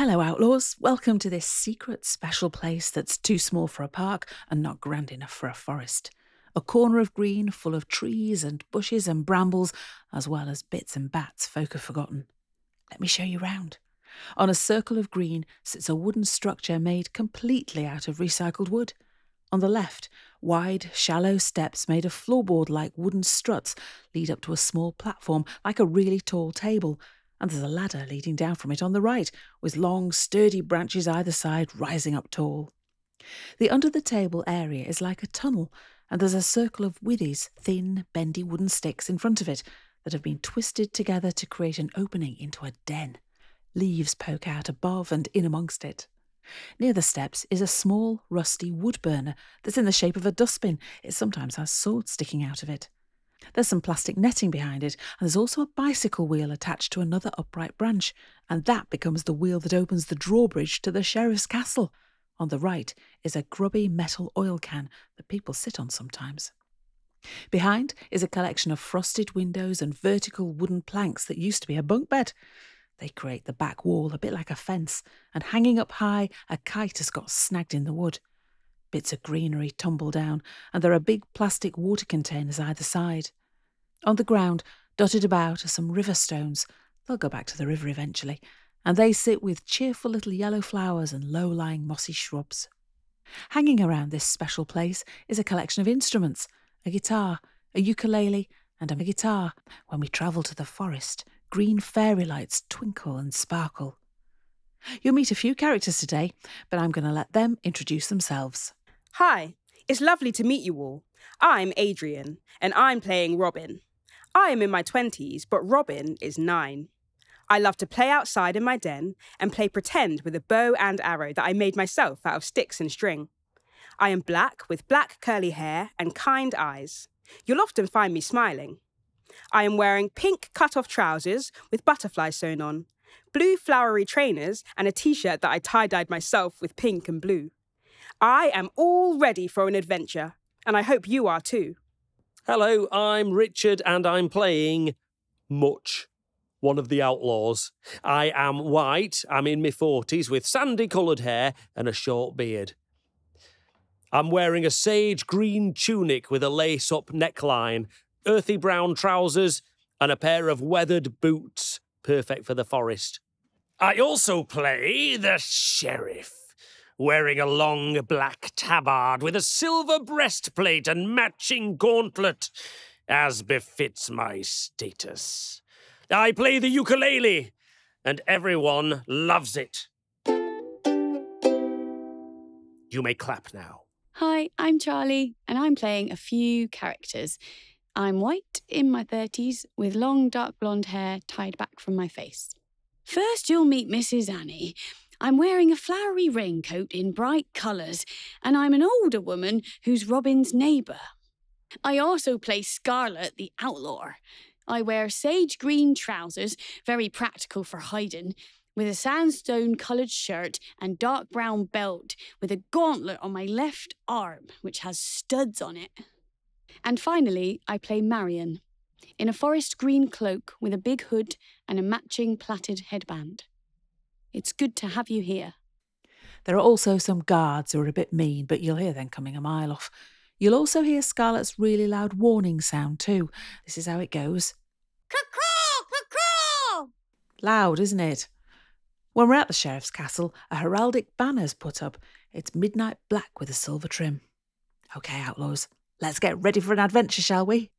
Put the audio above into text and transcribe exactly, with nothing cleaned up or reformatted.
Hello, outlaws. Welcome to this secret special place that's too small for a park and not grand enough for a forest. A corner of green full of trees and bushes and brambles, as well as bits and bats folk have forgotten. Let me show you round. On a circle of green sits a wooden structure made completely out of recycled wood. On the left, wide, shallow steps made of floorboard-like wooden struts lead up to a small platform like a really tall table, and there's a ladder leading down from it on the right, with long, sturdy branches either side rising up tall. The under-the-table area is like a tunnel, and there's a circle of withies, thin, bendy wooden sticks in front of it that have been twisted together to create an opening into a den. Leaves poke out above and in amongst it. Near the steps is a small, rusty wood burner that's in the shape of a dustbin. It sometimes has swords sticking out of it. There's some plastic netting behind it, and there's also a bicycle wheel attached to another upright branch, and that becomes the wheel that opens the drawbridge to the sheriff's castle. On the right is a grubby metal oil can that people sit on sometimes. Behind is a collection of frosted windows and vertical wooden planks that used to be a bunk bed. They create the back wall a bit like a fence, and hanging up high, a kite has got snagged in the wood. Bits of greenery tumble down, and there are big plastic water containers either side. On the ground, dotted about, are some river stones. They'll go back to the river eventually, and they sit with cheerful little yellow flowers and low-lying mossy shrubs. Hanging around this special place is a collection of instruments, a guitar, a ukulele, and a guitar. When we travel to the forest, green fairy lights twinkle and sparkle. You'll meet a few characters today, but I'm going to let them introduce themselves. Hi, it's lovely to meet you all. I'm Adrian, and I'm playing Robin. I am in my twenties, but Robin is nine. I love to play outside in my den and play pretend with a bow and arrow that I made myself out of sticks and string. I am black with black curly hair and kind eyes. You'll often find me smiling. I am wearing pink cut-off trousers with butterflies sewn on, blue flowery trainers, and a t-shirt that I tie-dyed myself with pink and blue. I am all ready for an adventure, and I hope you are too. Hello, I'm Richard, and I'm playing Much, one of the outlaws. I am white, I'm in my forties, with sandy-coloured hair and a short beard. I'm wearing a sage green tunic with a lace-up neckline, earthy brown trousers, and a pair of weathered boots, perfect for the forest. I also play the sheriff, wearing a long black tabard with a silver breastplate and matching gauntlet, as befits my status. I play the ukulele, and everyone loves it. You may clap now. Hi, I'm Charlie, and I'm playing a few characters. I'm white, in my thirties, with long dark blonde hair tied back from my face. First, you'll meet Missus Annie. I'm wearing a flowery raincoat in bright colours, and I'm an older woman who's Robin's neighbour. I also play Scarlet, the outlaw. I wear sage green trousers, very practical for hiding, with a sandstone-coloured shirt and dark brown belt, with a gauntlet on my left arm, which has studs on it. And finally, I play Marion, in a forest green cloak with a big hood and a matching plaited headband. It's good to have you here. There are also some guards who are a bit mean, but you'll hear them coming a mile off. You'll also hear Scarlet's really loud warning sound too. This is how it goes. Caw-caw, caw-caw. Loud, isn't it? When we're at the sheriff's castle, a heraldic banner's put up. It's midnight black with a silver trim. OK, outlaws, let's get ready for an adventure, shall we?